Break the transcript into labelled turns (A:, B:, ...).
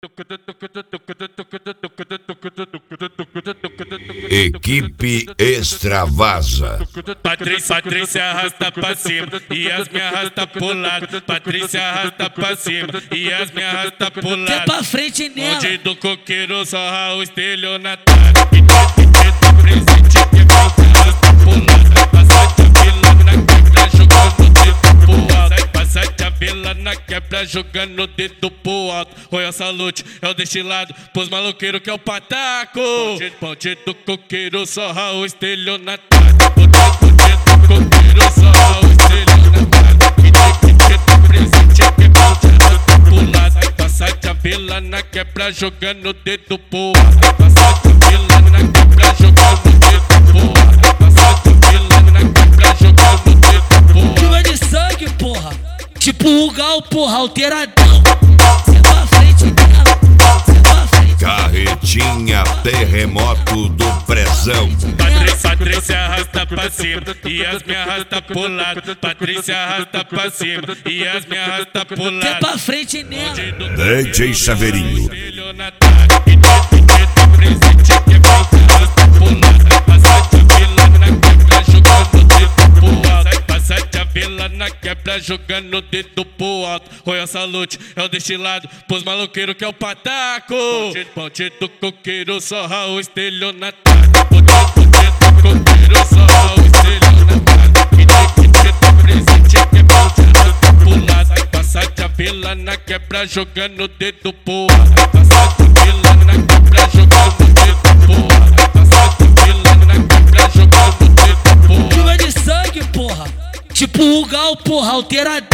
A: Equipe Extravasa.
B: Patrícia arrasta pra cima e Yasmin arrasta pro lado. Patrícia arrasta pra cima e Yasmin arrasta pro lado.
C: Quer pra frente nela.
B: Onde do coqueiro sorra o estelionatário. Presente que volta arrasta pro lado. Passa de vila na quebra jogando dedo pro alto. Passa de vila na quebra jogando dedo pro alto. Royal Salute é o destilado pros maloqueiros que é o pataco. Ponte do coqueiro sorra o estelionatário. Ponte do coqueiro sorra o estelionatário. Que presente que volta arrasta pro lado. Passa de vila na quebra jogando dedo pro alto. Passa de vila na quebra jogando dedo pro alto. Passa de vila na quebra jogando dedo pro alto.
C: Chuva de sangue, porra. Tipo o Gal, porra, alteradão. Cê pra frente nela. Cê pra frente.
A: Carretinha Terremoto do Prezão.
B: Patrícia arrasta pra cima e Yasmin arrasta pro lado. Patrícia arrasta pra cima e Yasmin arrasta pro lado.
C: Quer pra frente nela.
A: DJ Chaveirinho.
B: Presente que volta arrasta pro lado. Passa de vila na quebra jogando dedo pro alto. Passa de vila na quebra jogando dedo pro alto. Royal Salute é o destilado pros maloqueiros que é o pataco. Ponte do coqueiro sorra o estelionatário. Ponte do coqueiro sorra o estelionatário. Que presente que volta arrasta pro lado. Passa de vila na quebra jogando dedo pro alto. Passa de vila na quebra jogando dedo pro alto. Passa de vila na quebra jogando dedo pro alto.
C: Chuva de sangue, porra. Tipo o Gal, porra, alteradão.